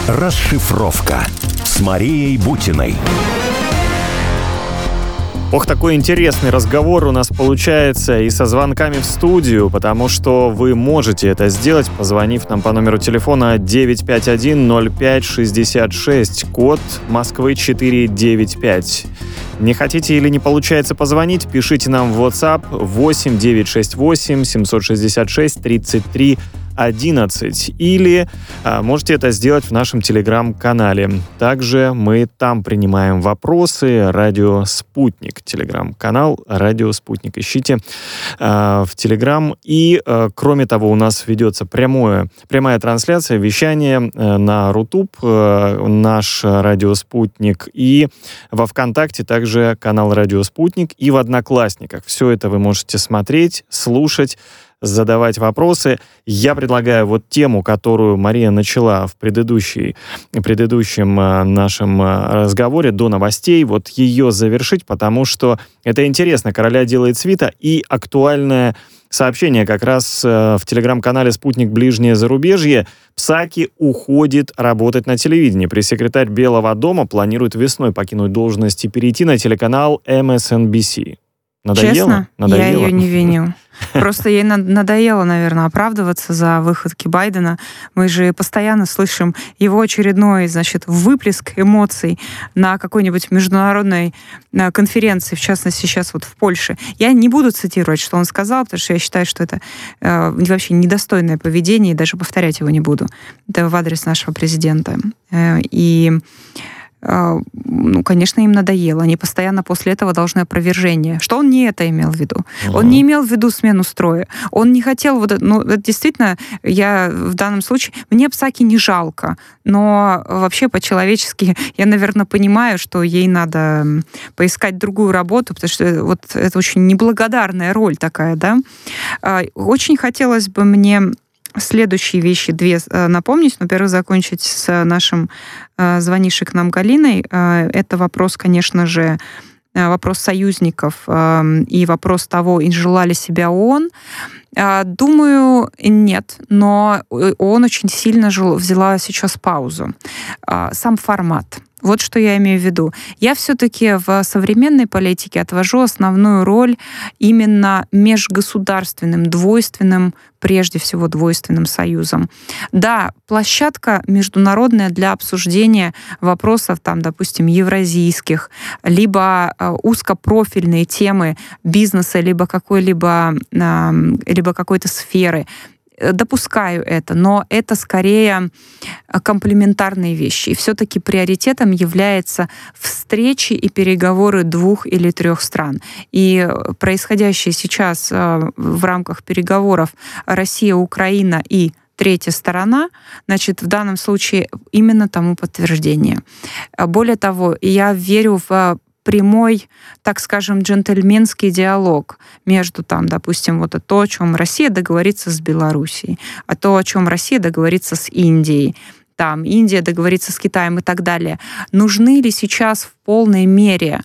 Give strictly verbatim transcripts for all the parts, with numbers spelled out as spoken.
Расшифровка с Марией Бутиной. Ох, такой интересный разговор у нас получается и со звонками в студию, потому что вы можете это сделать, позвонив нам по номеру телефона девять пять один ноль пять шестьдесят шесть, код Москвы четыреста девяносто пять. Не хотите или не получается позвонить, пишите нам в WhatsApp восемь девятьсот шестьдесят восемь семьсот шестьдесят шесть тридцать три одиннадцать. Или а, можете это сделать в нашем телеграм-канале. Также мы там принимаем вопросы. Радио Спутник. Телеграм-канал Радио Спутник. Ищите а, в телеграм. И, а, кроме того, у нас ведется прямое, прямая трансляция, вещание а, на Рутуб, а, наш Радио Спутник. И во ВКонтакте также канал Радио Спутник. И в Одноклассниках. Все это вы можете смотреть, слушать, задавать вопросы. Я предлагаю вот тему, которую Мария начала в предыдущей, предыдущем э, нашем э, разговоре до новостей, вот ее завершить, потому что это интересно. «Короля делает свита» и актуальное сообщение как раз э, в телеграм-канале «Спутник. Ближнее зарубежье». Псаки уходит работать на телевидении. Пресс-секретарь Белого дома планирует весной покинуть должность и перейти на телеканал эм эс эн би си. Надоело? Честно, Надоело? Я ее не виню. Просто ей надоело, наверное, оправдываться за выходки Байдена. Мы же постоянно слышим его очередной, значит, выплеск эмоций на какой-нибудь международной конференции, в частности, сейчас вот в Польше. Я не буду цитировать, что он сказал, потому что я считаю, что это э, вообще недостойное поведение, и даже повторять его не буду. Это в адрес нашего президента. Э, и ну, конечно, им надоело. Они постоянно после этого должны опровержение. Что он не это имел в виду? Uh-huh. Он не имел в виду смену строя. Он не хотел вот это. Ну, это действительно, я в данном случае... Мне Псаки не жалко, но вообще по-человечески я, наверное, понимаю, что ей надо поискать другую работу, потому что вот это очень неблагодарная роль такая, да? Очень хотелось бы мне следующие вещи две напомнить. Ну, во-первых, закончить с нашим э, звонившей к нам Галиной. Э, это вопрос, конечно же, вопрос союзников э, и вопрос того, изжила ли себя ООН. Э, думаю, нет, но ООН очень сильно жил, взяла сейчас паузу. Э, сам формат. Вот что я имею в виду. Я все-таки в современной политике отвожу основную роль именно межгосударственным, двойственным, прежде всего двойственным союзом. Да, площадка международная для обсуждения вопросов, там, допустим, евразийских, либо узкопрофильные темы бизнеса, либо какой-либо, либо какой-то сферы. Допускаю это, но это скорее комплементарные вещи. И все-таки приоритетом является встречи и переговоры двух или трех стран. И происходящее сейчас в рамках переговоров Россия, Украина и третья сторона, значит, в данном случае именно тому подтверждение. Более того, я верю в прямой, так скажем, джентльменский диалог между, там, допустим, вот то, о чем Россия договорится с Белоруссией, а то, о чем Россия договорится с Индией, там, Индия договорится с Китаем и так далее. Нужны ли сейчас в полной мере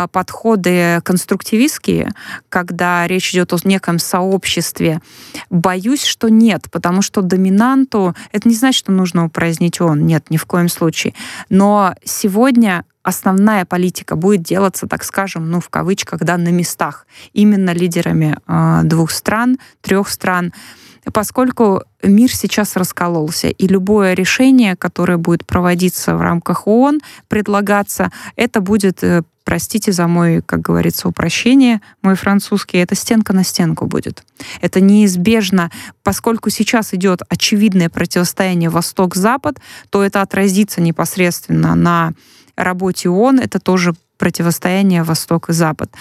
подходы конструктивистские, когда речь идет о неком сообществе? Боюсь, что нет, потому что доминанту... Это не значит, что нужно упразднить ООН. Нет, ни в коем случае. Но сегодня основная политика будет делаться, так скажем, ну, в кавычках, да, на местах, именно лидерами э, двух стран, трех стран, поскольку мир сейчас раскололся, и любое решение, которое будет проводиться в рамках ООН, предлагаться, это будет, э, простите за мой, как говорится, упрощение, мой французский, это стенка на стенку будет. Это неизбежно, поскольку сейчас идет очевидное противостояние Восток-Запад, то это отразится непосредственно на работе ООН, это тоже противостояние Восток и Запад.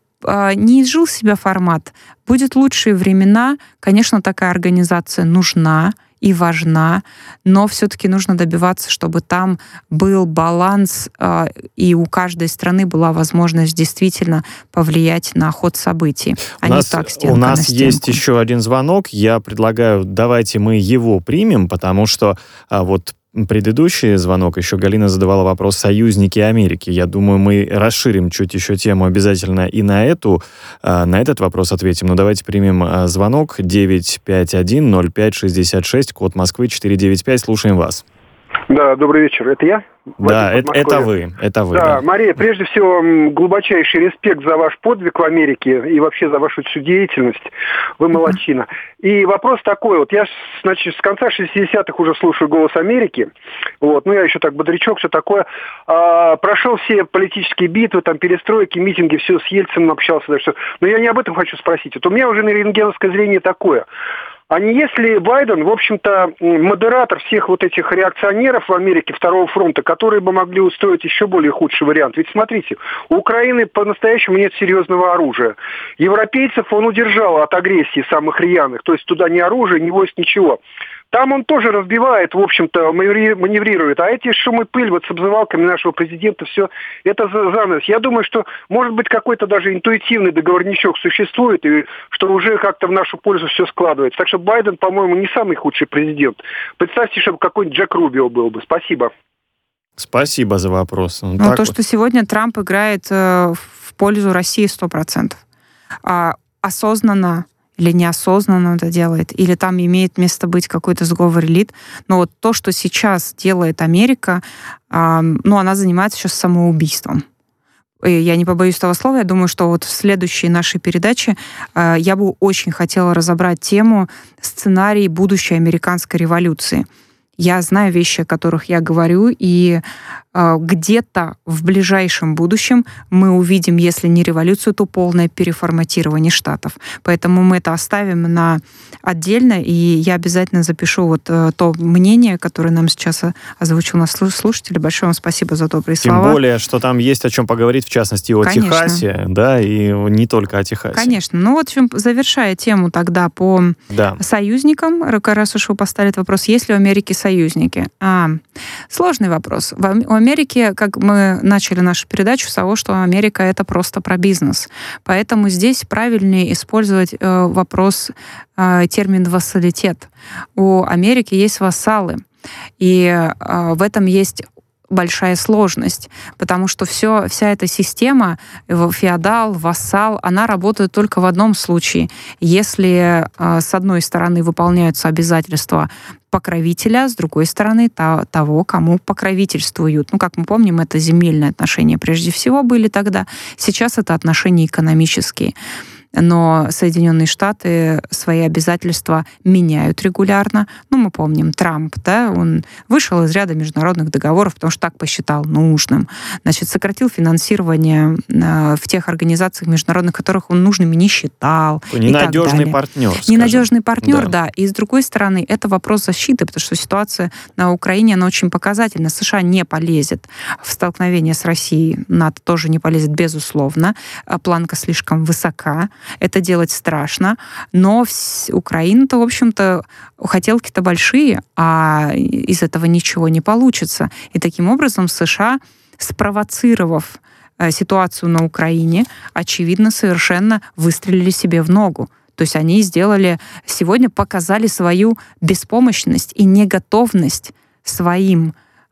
Не изжил себя формат. Будет лучшие времена. Конечно, такая организация нужна и важна, но все-таки нужно добиваться, чтобы там был баланс, и у каждой страны была возможность действительно повлиять на ход событий, а не так стенка у нас на стенку. Есть еще один звонок. Я предлагаю, давайте мы его примем, потому что а, вот предыдущий звонок, еще Галина задавала вопрос «Союзники Америки». Я думаю, мы расширим чуть еще тему обязательно и на эту, на этот вопрос ответим. Но давайте примем звонок девять пять один ноль пять шестьдесят шесть, код Москвы четыреста девяносто пять. Слушаем вас. Да, добрый вечер. Это я? Да, это, это вы. Это вы. Да, да, Мария, прежде всего, глубочайший респект за ваш подвиг в Америке и вообще за вашу всю деятельность. Вы молодчина. И вопрос такой, вот я, значит, с конца шестидесятых уже слушаю «Голос Америки», вот, ну я еще так бодрячок, все такое. А, прошел все политические битвы, там, перестройки, митинги, все, с Ельциным общался, да, все. Но я не об этом хочу спросить. Вот у меня уже на рентгеновское зрение такое. А не если Байден, в общем-то, модератор всех вот этих реакционеров в Америке Второго фронта, которые бы могли устроить еще более худший вариант? Ведь смотрите, у Украины по-настоящему нет серьезного оружия. Европейцев он удержал от агрессии самых рьяных, то есть туда ни оружия, ни войск, ничего. Там он тоже разбивает, в общем-то, маневрирует. А эти шумы, пыль, вот с обзывалками нашего президента, все это занавес. Я думаю, что, может быть, какой-то даже интуитивный договорничок существует, и что уже как-то в нашу пользу все складывается. Так что Байден, по-моему, не самый худший президент. Представьте, чтобы какой-нибудь Джек Рубио был бы. Спасибо. Спасибо за вопрос. Ну, ну то, вот. что сегодня Трамп играет э, в пользу России сто процентов. А, осознанно или неосознанно это делает, или там имеет место быть какой-то сговор элит. Но вот то, что сейчас делает Америка, э, ну, она занимается сейчас самоубийством. И я не побоюсь этого слова, я думаю, что вот в следующей нашей передаче э, я бы очень хотела разобрать тему сценарий будущей американской революции. Я знаю вещи, о которых я говорю, и э, где-то в ближайшем будущем мы увидим, если не революцию, то полное переформатирование штатов. Поэтому мы это оставим на отдельно, и я обязательно запишу вот э, то мнение, которое нам сейчас озвучил наш слушатель. Большое вам спасибо за добрые Тем слова. Тем более, что там есть о чем поговорить, в частности, о Конечно. Техасе, да, и не только о Техасе. Конечно. Ну вот, завершая тему тогда по да. союзникам, раз уж вы поставили этот вопрос, есть ли у Америки союзники? А, сложный вопрос. В Америке, как мы начали нашу передачу с того, что Америка — это просто про бизнес. Поэтому здесь правильнее использовать э, вопрос, э, термин «вассалитет». У Америки есть вассалы, и э, в этом есть большая сложность, потому что все, вся эта система, феодал, вассал, она работает только в одном случае. Если э, с одной стороны выполняются обязательства покровителя, с другой стороны та, того, кому покровительствуют. Ну, как мы помним, это земельные отношения прежде всего были тогда. Сейчас это отношения экономические. Но Соединенные Штаты свои обязательства меняют регулярно. Ну, мы помним, Трамп, да, он вышел из ряда международных договоров, потому что так посчитал нужным. Значит, сократил финансирование в тех организациях международных, которых он нужными не считал. Ненадежный партнер. Ненадежный партнер, да. да. И с другой стороны, это вопрос защиты, потому что ситуация на Украине, она очень показательна. США не полезет в столкновение с Россией, НАТО тоже не полезет, безусловно. Планка слишком высока. Это делать страшно, но Украина-то, в общем-то, хотелки-то большие, а из этого ничего не получится. И таким образом США, спровоцировав ситуацию на Украине, очевидно, совершенно выстрелили себе в ногу. То есть они сделали, сегодня показали свою беспомощность и неготовность своим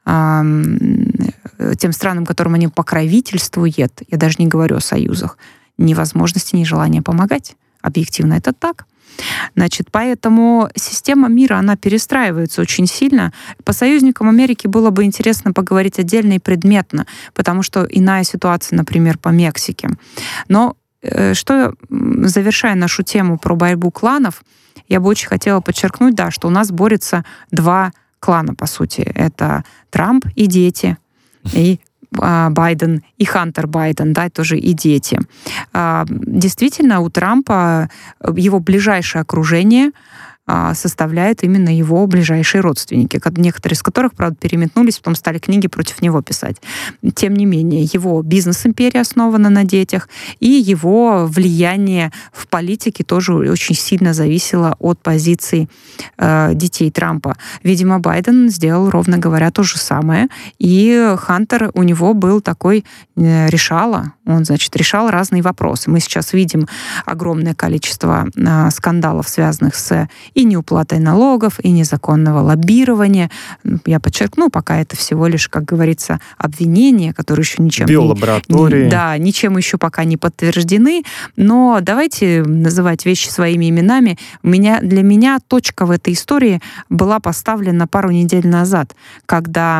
эм, тем странам, которым они покровительствуют, я даже не говорю о союзах, ни возможности, ни желания помогать. Объективно это так. Значит, поэтому система мира, она перестраивается очень сильно. По союзникам Америки было бы интересно поговорить отдельно и предметно, потому что иная ситуация, например, по Мексике. Но э, что, завершая нашу тему про борьбу кланов, я бы очень хотела подчеркнуть, да, что у нас борются два клана, по сути. Это Трамп и дети, и Байден и Хантер Байден, да, тоже и дети. Действительно, у Трампа его ближайшее окружение составляют именно его ближайшие родственники, некоторые из которых, правда, переметнулись, потом стали книги против него писать. Тем не менее, его бизнес-империя основана на детях, и его влияние в политике тоже очень сильно зависело от позиций э, детей Трампа. Видимо, Байден сделал, ровно говоря, то же самое, и Хантер, у него был такой э, решала, он, значит, решал разные вопросы. Мы сейчас видим огромное количество э, скандалов, связанных с и неуплатой налогов, и незаконного лоббирования. Я подчеркну, пока это всего лишь, как говорится, обвинения, которые еще ничем биолаборатории. Не, да, ничем еще пока не подтверждены. Но давайте называть вещи своими именами. У меня, для меня точка в этой истории была поставлена пару недель назад, когда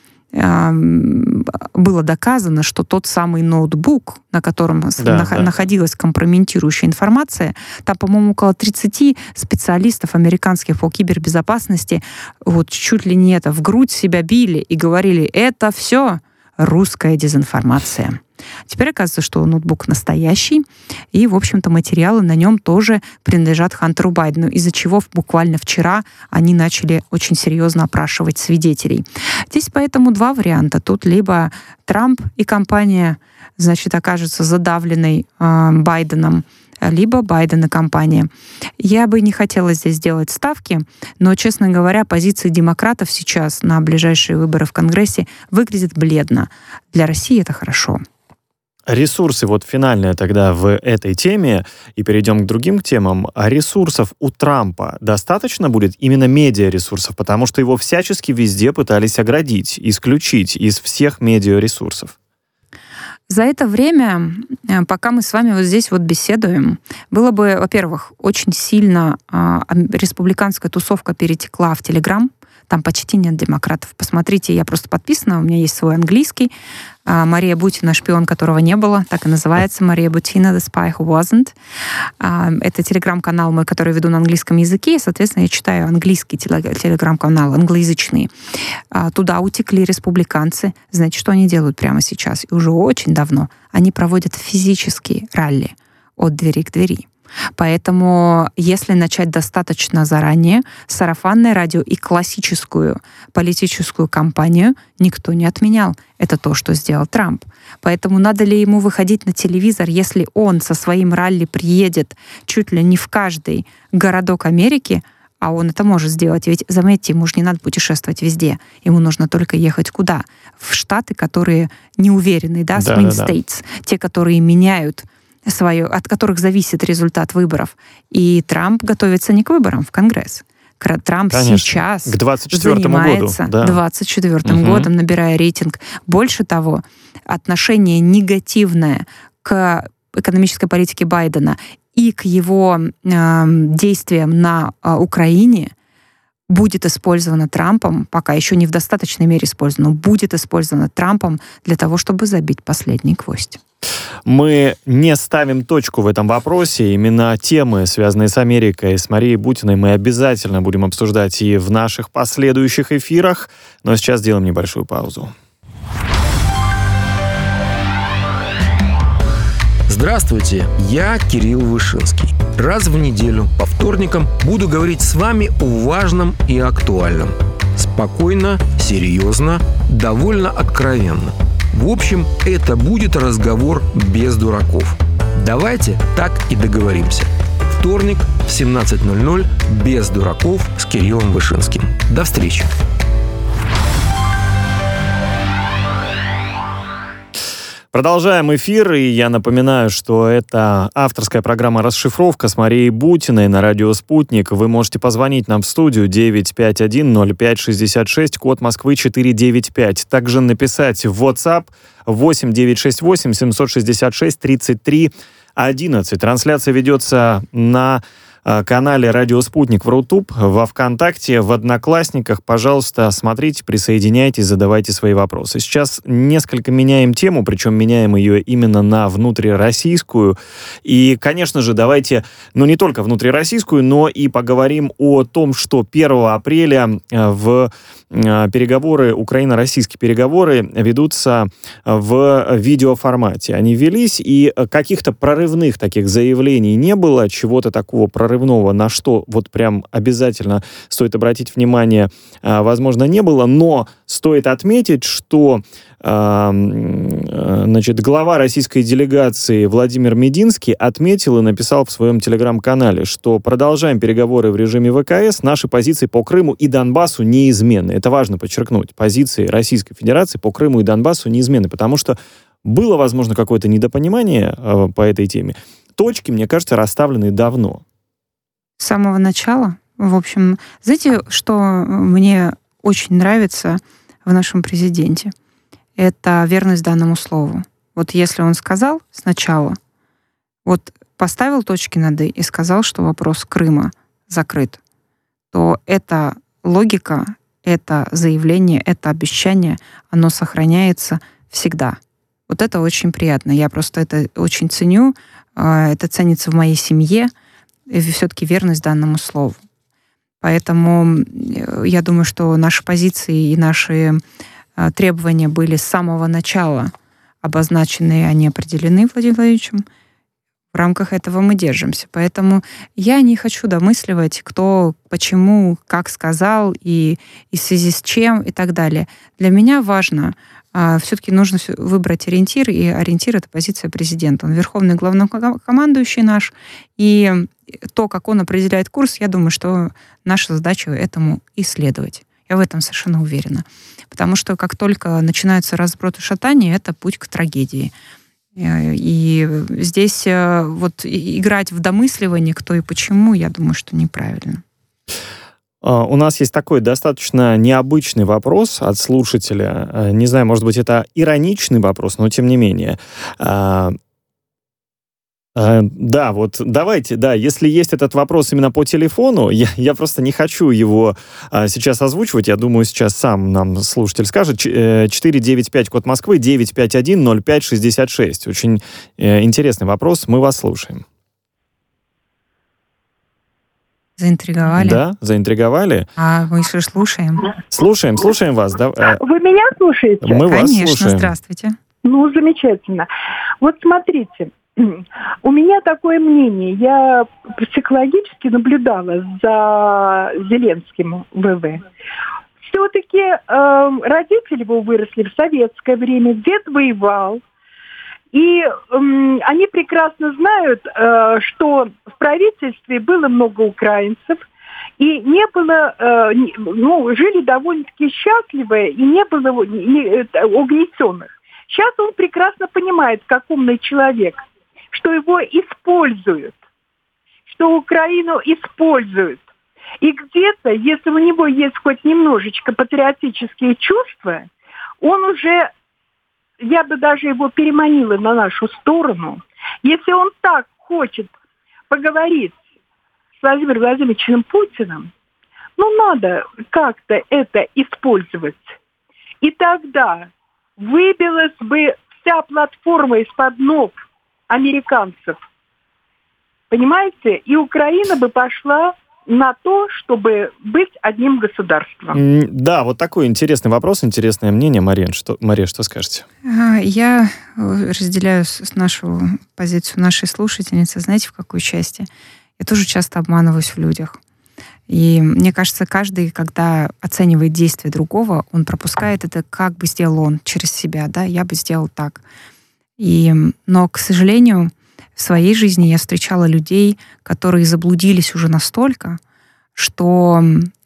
было доказано, что тот самый ноутбук, на котором да, нах- да. находилась компрометирующая информация, там, по-моему, около тридцать специалистов американских по кибербезопасности вот чуть ли не это в грудь себя били и говорили, это все русская дезинформация. Теперь оказывается, что ноутбук настоящий, и, в общем-то, материалы на нем тоже принадлежат Хантеру Байдену, из-за чего буквально вчера они начали очень серьезно опрашивать свидетелей. Здесь поэтому два варианта. Тут либо Трамп и компания, значит, окажется задавленной э, Байденом, либо Байден и компания. Я бы не хотела здесь делать ставки, но, честно говоря, позиция демократов сейчас на ближайшие выборы в Конгрессе выглядит бледно. Для России это хорошо. Ресурсы, вот финальные тогда в этой теме, и перейдем к другим темам. А ресурсов у Трампа достаточно будет, именно медиаресурсов, потому что его всячески везде пытались оградить, исключить из всех медиаресурсов. За это время, пока мы с вами вот здесь вот беседуем, было бы, во-первых, очень сильно э, республиканская тусовка перетекла в Телеграм. Там почти нет демократов. Посмотрите, я просто подписана, у меня есть свой английский. Мария Бутина, шпион, которого не было, так и называется. Мария Бутина, The Spy Who Wasn't. Это телеграм-канал мой, который веду на английском языке, и, соответственно, я читаю английский телеграм-канал, англоязычный. Туда утекли республиканцы. Знаете, что они делают прямо сейчас? И уже очень давно. Они проводят физические ралли от двери к двери. Поэтому, если начать достаточно заранее, сарафанное радио и классическую политическую кампанию никто не отменял. Это то, что сделал Трамп. Поэтому надо ли ему выходить на телевизор, если он со своим ралли приедет чуть ли не в каждый городок Америки, а он это может сделать. Ведь, заметьте, ему же не надо путешествовать везде. Ему нужно только ехать куда? В штаты, которые неуверенные, да, swing states, те, которые меняют свое, от которых зависит результат выборов. И Трамп готовится не к выборам в Конгресс. Трамп Конечно. сейчас к двадцать четвёртому занимается году, да. двадцать четвёртым угу. годом, набирая рейтинг. Больше того, отношение негативное к экономической политике Байдена и к его э, действиям на э, Украине будет использовано Трампом, пока еще не в достаточной мере использовано, но будет использовано Трампом для того, чтобы забить последний гвоздь. Мы не ставим точку в этом вопросе. Именно темы, связанные с Америкой, с Марией Бутиной, мы обязательно будем обсуждать и в наших последующих эфирах. Но сейчас сделаем небольшую паузу. Здравствуйте, я Кирилл Вышинский. Раз в неделю по вторникам буду говорить с вами о важном и актуальном. Спокойно, серьезно, довольно откровенно. В общем, это будет разговор без дураков. Давайте так и договоримся. Вторник в семнадцать ноль ноль без дураков с Кириллом Вышинским. До встречи. Продолжаем эфир, и я напоминаю, что это авторская программа «Расшифровка» с Марией Бутиной на радио «Спутник». Вы можете позвонить нам в студию девять пять один ноль пять шестьдесят шесть, код Москвы четыре девять пять. Также написать в WhatsApp восемь девятьсот шестьдесят восемь семьсот шестьдесят шесть тридцать три одиннадцать. Трансляция ведется на канале «Радио Спутник» в Рутуб, во ВКонтакте, в Одноклассниках. Пожалуйста, смотрите, присоединяйтесь, задавайте свои вопросы. Сейчас несколько меняем тему, причем меняем ее именно на внутрироссийскую. И, конечно же, давайте, ну не только внутрироссийскую, но и поговорим о том, что первого апреля в переговоры, украино-российские переговоры ведутся в видеоформате. Они велись, и каких-то прорывных таких заявлений не было, чего-то такого прорывного, на что вот прям обязательно стоит обратить внимание, возможно, не было, но стоит отметить, что значит, глава российской делегации Владимир Мединский отметил и написал в своем телеграм-канале, что продолжаем переговоры в режиме ВКС, наши позиции по Крыму и Донбассу неизменны. Это важно подчеркнуть. Позиции Российской Федерации по Крыму и Донбассу неизменны, потому что было, возможно, какое-то недопонимание э, по этой теме. Точки, мне кажется, расставлены давно. С самого начала, В общем, знаете, что мне очень нравится в нашем президенте? Это верность данному слову. Вот если он сказал сначала, вот поставил точки над «и» и сказал, что вопрос Крыма закрыт, то эта логика, это заявление, это обещание, оно сохраняется всегда. Вот это очень приятно. Я просто это очень ценю. Это ценится в моей семье. И все-таки верность данному слову. Поэтому я думаю, что наши позиции и наши требования были с самого начала обозначены, они определены Владимиром Владимировичем. В рамках этого мы держимся. Поэтому я не хочу домысливать, кто, почему, как сказал и, и в связи с чем и так далее. Для меня важно, а, все-таки нужно выбрать ориентир, и ориентир — это позиция президента. Он верховный главнокомандующий наш, и то, как он определяет курс, я думаю, что наша задача этому исследовать. Я в этом совершенно уверена. Потому что как только начинаются разброты шатания, это путь к трагедии. И здесь вот играть в домысливание, кто и почему, я думаю, что неправильно. У нас есть такой достаточно необычный вопрос от слушателя. Не знаю, может быть, это ироничный вопрос, но тем не менее. Да, вот давайте, да, если есть этот вопрос именно по телефону, я, я просто не хочу его а, сейчас озвучивать, я думаю, сейчас сам нам слушатель скажет. четыре девять пять, код Москвы, девять пять один ноль пять шестьдесят шесть. Очень э, интересный вопрос, мы вас слушаем. Заинтриговали? Да, заинтриговали. А мы еще слушаем. Слушаем, слушаем вас. Да, э, Вы меня слушаете? Мы вас Конечно, слушаем. Здравствуйте. Ну, замечательно. Вот смотрите, у меня такое мнение. Я психологически наблюдала за Зеленским ВВ. Все-таки э, родители его выросли в советское время, дед воевал. И э, они прекрасно знают, э, что в правительстве было много украинцев, и не было, э, ну, жили довольно-таки счастливо, и не было не, э, угнетенных. Сейчас он прекрасно понимает, как умный человек, что его используют, что Украину используют. И где-то, если у него есть хоть немножечко патриотические чувства, он уже, я бы даже его переманила на нашу сторону. Если он так хочет поговорить с Владимиром Владимировичем Путиным, ну, надо как-то это использовать. И тогда выбилась бы вся платформа из-под ног американцев. Понимаете? И Украина бы пошла на то, чтобы быть одним государством. Да, вот такой интересный вопрос, интересное мнение. Мария, что, Мария, что скажете? Я разделяю нашу позицию нашей слушательницы. Знаете, в какой части? Я тоже часто обманываюсь в людях. И мне кажется, каждый, когда оценивает действия другого, он пропускает это, как бы сделал он через себя, да, я бы сделал так. И, но, к сожалению, в своей жизни я встречала людей, которые заблудились уже настолько, что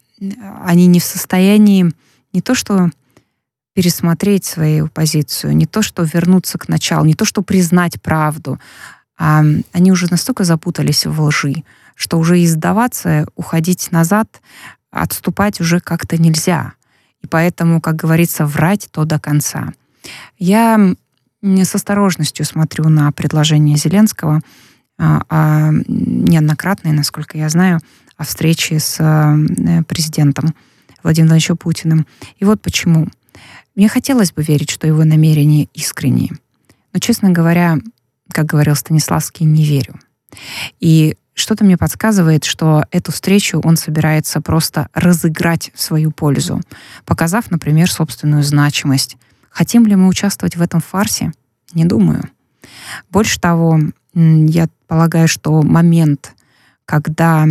они не в состоянии не то что пересмотреть свою позицию, не то что вернуться к началу, не то что признать правду, а они уже настолько запутались в лжи, что уже и сдаваться, уходить назад, отступать уже как-то нельзя. И поэтому, как говорится, врать то до конца. Я с осторожностью смотрю на предложение Зеленского, а, а, неоднократные, насколько я знаю, о встрече с а, президентом Владимиром Владимировичем Путиным. И вот почему. Мне хотелось бы верить, что его намерения искренние. Но, честно говоря, как говорил Станиславский, не верю. И что-то мне подсказывает, что эту встречу он собирается просто разыграть в свою пользу, показав, например, собственную значимость. Хотим ли мы участвовать в этом фарсе? Не думаю. Больше того, я полагаю, что момент, когда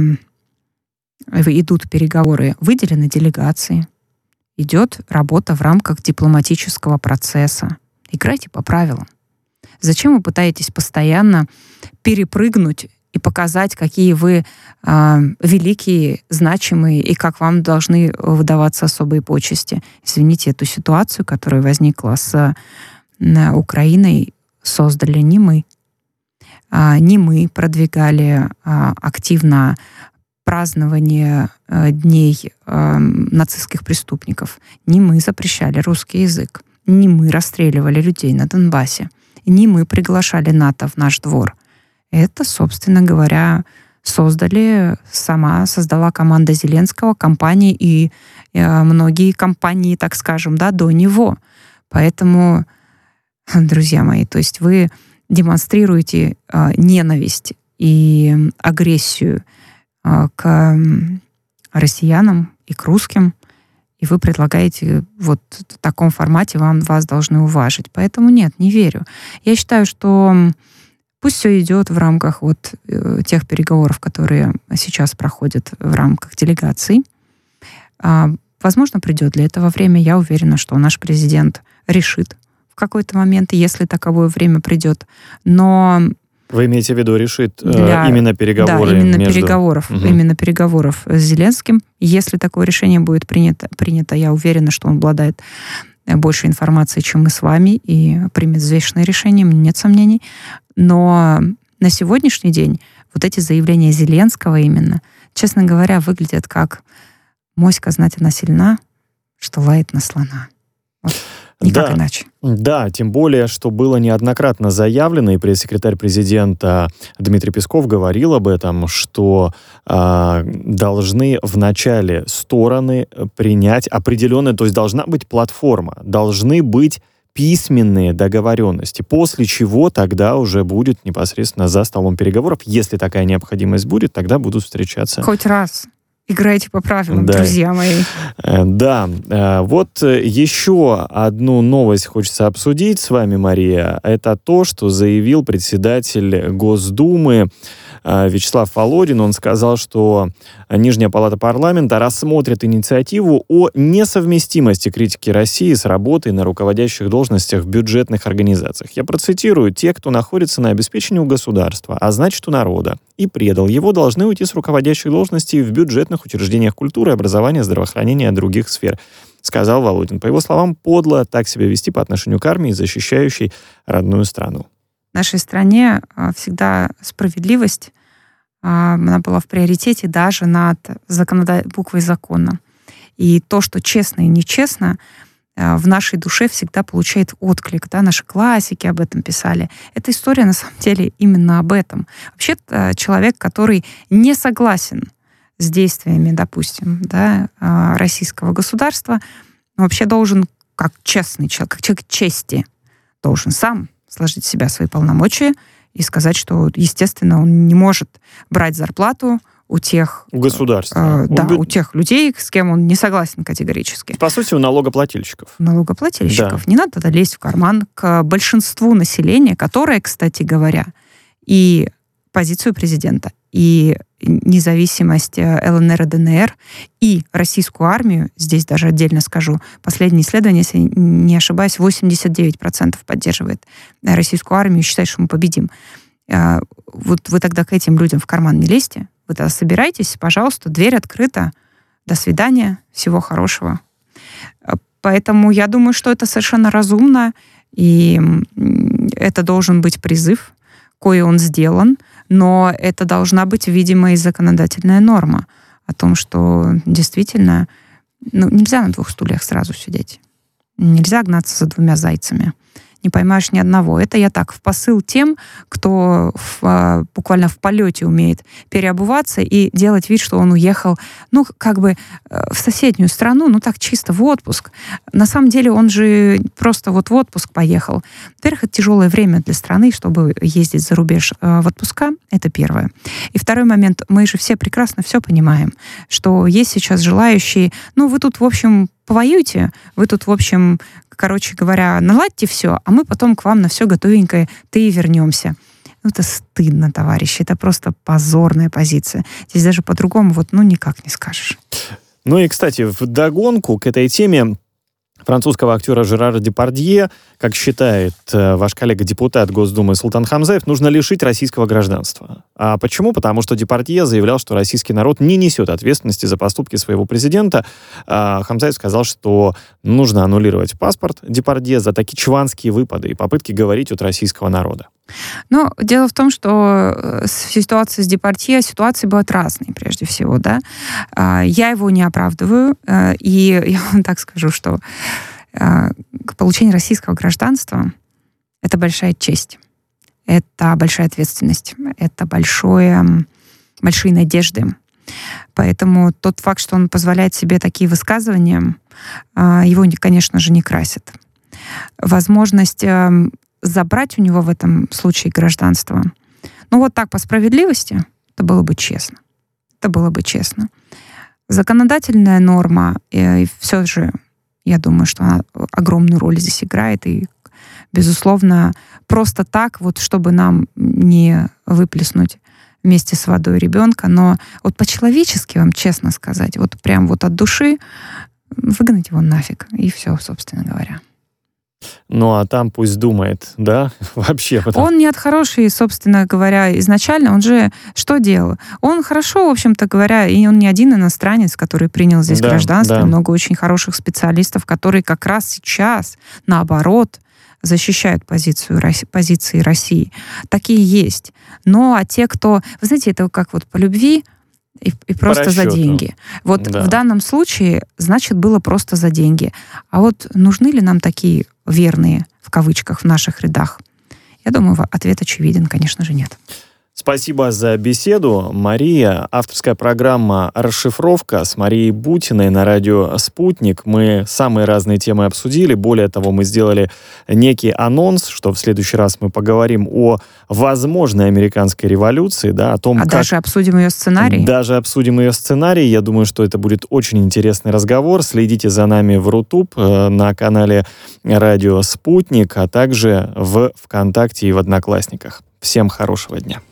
идут переговоры, выделены делегации, идет работа в рамках дипломатического процесса. Играйте по правилам. Зачем вы пытаетесь постоянно перепрыгнуть и показать, какие вы э, великие, значимые, и как вам должны выдаваться особые почести? Извините, эту ситуацию, которая возникла с э, Украиной, создали не мы. Э, не мы продвигали э, активно празднование э, дней э, нацистских преступников. Не мы запрещали русский язык, не мы расстреливали людей на Донбассе, не мы приглашали НАТО в наш двор. Это, собственно говоря, создали, сама создала команда Зеленского, компании и э, многие компании, так скажем, да, до него. Поэтому, друзья мои, то есть вы демонстрируете э, ненависть и агрессию э, к россиянам и к русским, и вы предлагаете вот в таком формате, вам, вас должны уважить. Поэтому нет, не верю. Я считаю, что пусть все идет в рамках вот э, тех переговоров, которые сейчас проходят в рамках делегаций. А, возможно, придет для этого время. Я уверена, что наш президент решит в какой-то момент, если таковое время придет. Но вы имеете в виду, решит для, э, именно переговоры? Да, именно между... переговоров, угу. именно переговоров с Зеленским. Если такое решение будет принято, принято, я уверена, что он обладает больше информации, чем мы с вами, и примет взвешенное решение, нет сомнений. Но на сегодняшний день вот эти заявления Зеленского именно, честно говоря, выглядят как «моська знать она сильна, что лает на слона». Вот. Никак да, иначе. Да, тем более, что было неоднократно заявлено, и пресс-секретарь президента Дмитрий Песков говорил об этом, что э, должны вначале стороны принять определенные, то есть должна быть платформа, должны быть письменные договоренности, после чего тогда уже будет непосредственно за столом переговоров, если такая необходимость будет, тогда будут встречаться. Хоть раз. Играйте по правилам, да. друзья мои. Да. Вот еще одну новость хочется обсудить с вами, Мария. Это то, что заявил председатель Госдумы Вячеслав Володин. Он сказал, что Нижняя палата парламента рассмотрит инициативу о несовместимости критики России с работой на руководящих должностях в бюджетных организациях. Я процитирую: «Те, кто находится на обеспечении у государства, а значит у народа, и предал его, должны уйти с руководящих должностей в бюджетных учреждениях культуры, образования, здравоохранения и других сфер», сказал Володин. По его словам, подло так себя вести по отношению к армии, защищающей родную страну. В нашей стране всегда справедливость, она была в приоритете даже над законода... буквой закона. И то, что честно и нечестно, в нашей душе всегда получает отклик. Да? Наши классики об этом писали. Эта история, на самом деле, именно об этом. Вообще-то человек, который не согласен с действиями, допустим, да, российского государства, вообще должен, как честный человек, как человек чести, должен сам сложить в себя свои полномочия и сказать, что, естественно, он не может брать зарплату у тех... У государства. Э, да, бю... у тех людей, с кем он не согласен категорически. По сути, у налогоплательщиков. Налогоплательщиков. Да. Не надо тогда лезть в карман к большинству населения, которое, кстати говоря, и позицию президента, и независимость эл эн эр и дэ эн эр, и российскую армию, здесь даже отдельно скажу, последнее исследование, если не ошибаюсь, восемьдесят девять процентов поддерживает российскую армию и считает, что мы победим. Вот вы тогда к этим людям в карман не лезьте, вы тогда собирайтесь, пожалуйста, дверь открыта, до свидания, всего хорошего. Поэтому я думаю, что это совершенно разумно, и это должен быть призыв, кое он сделан, но это должна быть, видимо, и законодательная норма о том, что действительно ну, нельзя на двух стульях сразу сидеть. Нельзя гнаться за двумя зайцами. Не поймаешь ни одного. Это я так, в посыл тем, кто в, буквально в полете умеет переобуваться и делать вид, что он уехал, ну, как бы в соседнюю страну, ну, так чисто в отпуск. На самом деле он же просто вот в отпуск поехал. Во-первых, это тяжелое время для страны, чтобы ездить за рубеж в отпуска. Это первое. И второй момент. Мы же все прекрасно все понимаем, что есть сейчас желающие, ну, вы тут, в общем, повоюйте, вы тут, в общем, короче говоря, наладьте все, а мы потом к вам на все готовенькое ты и вернемся. Ну, это стыдно, товарищи, это просто позорная позиция. Здесь даже по-другому вот, ну, никак не скажешь. Ну и, кстати, вдогонку к этой теме французского актера Жерара Депардье, как считает э, ваш коллега-депутат Госдумы Султан Хамзаев, нужно лишить российского гражданства. А почему? Потому что Депардье заявлял, что российский народ не несет ответственности за поступки своего президента. А Хамзаев сказал, что нужно аннулировать паспорт Депардье за такие чванские выпады и попытки говорить от российского народа. Но дело в том, что ситуация с Депардье, ситуации бывают разные, прежде всего, да. Я его не оправдываю, и я вам так скажу, что получение российского гражданства — это большая честь, это большая ответственность, это большое, большие надежды. Поэтому тот факт, что он позволяет себе такие высказывания, его, конечно же, не красит. Возможность забрать у него в этом случае гражданство, ну вот так по справедливости, это было бы честно. Это было бы честно. Законодательная норма, и все же, я думаю, что она огромную роль здесь играет, и, безусловно, просто так, вот чтобы нам не выплеснуть вместе с водой ребенка, но вот по-человечески вам честно сказать, вот прям вот от души выгнать его нафиг, и все, собственно говоря. Ну, а там пусть думает, да, вообще. Потому... Он не от хороший, собственно говоря, изначально. Он же что делал? Он хорошо, в общем-то говоря, и он не один иностранец, который принял здесь да, гражданство. Да. Много очень хороших специалистов, которые как раз сейчас, наоборот, защищают позицию, позиции России. Такие есть. Но а те, кто... Вы знаете, это как вот по любви и, и просто за деньги. Вот да. В данном случае, значит, было просто за деньги. А вот нужны ли нам такие верные, в кавычках, в наших рядах? Я думаю, ответ очевиден, конечно же, нет. Спасибо за беседу, Мария. Авторская программа «Расшифровка» с Марией Бутиной на радио «Спутник». Мы самые разные темы обсудили. Более того, мы сделали некий анонс, что в следующий раз мы поговорим о возможной американской революции, да, о том, а как... даже обсудим ее сценарий. Даже обсудим ее сценарий. Я думаю, что это будет очень интересный разговор. Следите за нами в Рутуб, на канале радио «Спутник», а также в ВКонтакте и в Одноклассниках. Всем хорошего дня.